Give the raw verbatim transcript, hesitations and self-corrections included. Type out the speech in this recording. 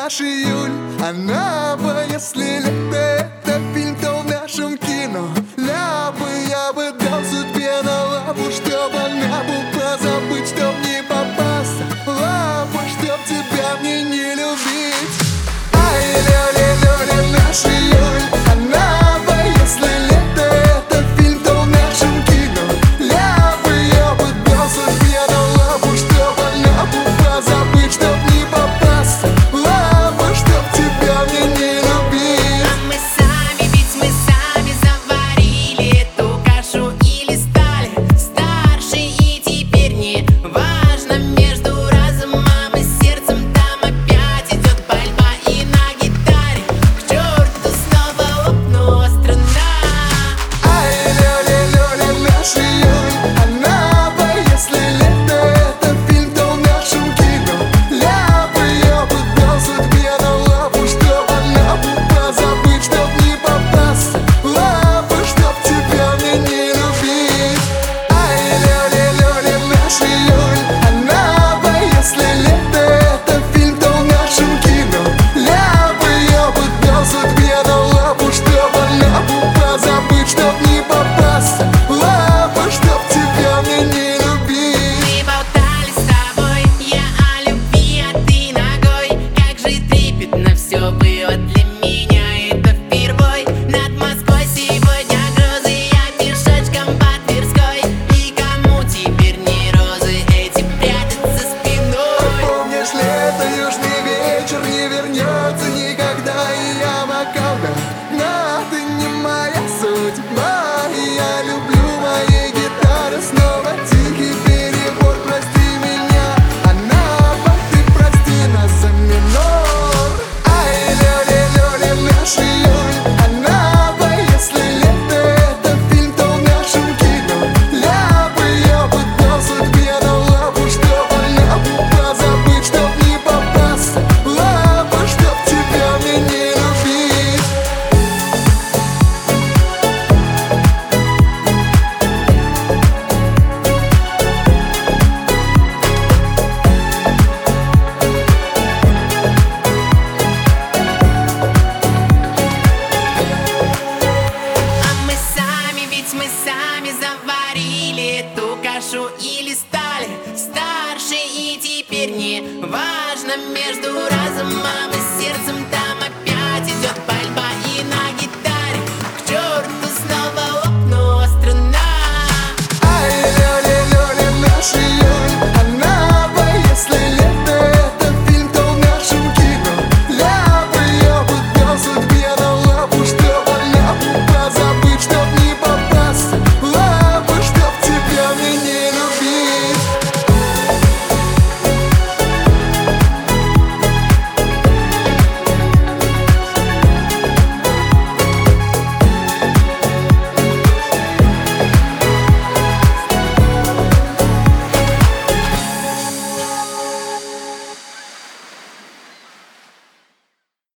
наш июль. Она бы, если лето это фильм, то в нашем кино. Ля бы, я бы дал судьбе на лапу, чтоб она бы позабыть, чтоб не попасться. Лапа, чтоб тебя мне не любить. Ай, ля-ля-ля-ля, наш июль. Она бы, если лето это фильм, то в нашем кино. Ля бы, я бы дал судьбе на лапу, чтоб она бы позабыть, чтоб не попасться. Лапа, чтоб тебя мне не любить. А мы сами, ведь мы сами заварили эту кашу или стали старше, и теперь не важно между разумом и сердцем. Там опять идет борьба, и на гитаре к черту снова лопнула струна. Ай, ля-ля-ля-ля, наш июль. Она бы, если лето это фильм, то в нашем кино. Ля бы, я бы дал судьбе на лапу, чтоб она бы позабыть, чтоб не попасться. Лапа, чтоб тебя мне не любить. Ай, ля-ля-ля-ля, наш июль. Она бы, если лето это фильм, то в нашем кино. Ля бы, я бы дал судьбе на лапу, чтоб она бы позабыть, чтоб не попасться. Лапа, чтоб тебя мне не любить. Мы болтали с тобой, я о любви, а ты ногой. Как же трепетно все было для меня, это впервой. Над Москвой сегодня грозы, я пешочком по Тверской. И кому теперь не розы эти прячутся спиной? Помнишь лето, южный вечер не вернется никогда, и я макака. Но ты не моя судьба, и я люблю моей гитары снова тихий перебор. Прости меня, она, ты прости нас за минор. Ай, ля-ля-ля-ля, наш июль. Она бы, если лето это фильм, то в нашем кино. Ля бы, я бы дал судьбе на лапу, чтоб она бы позабыть, чтоб не попасться. Лапа, чтоб тебя мне не любить. А мы сами, ведь мы сами заварили эту кашу или стали старше, и теперь не важно между разумом и сердцем. Там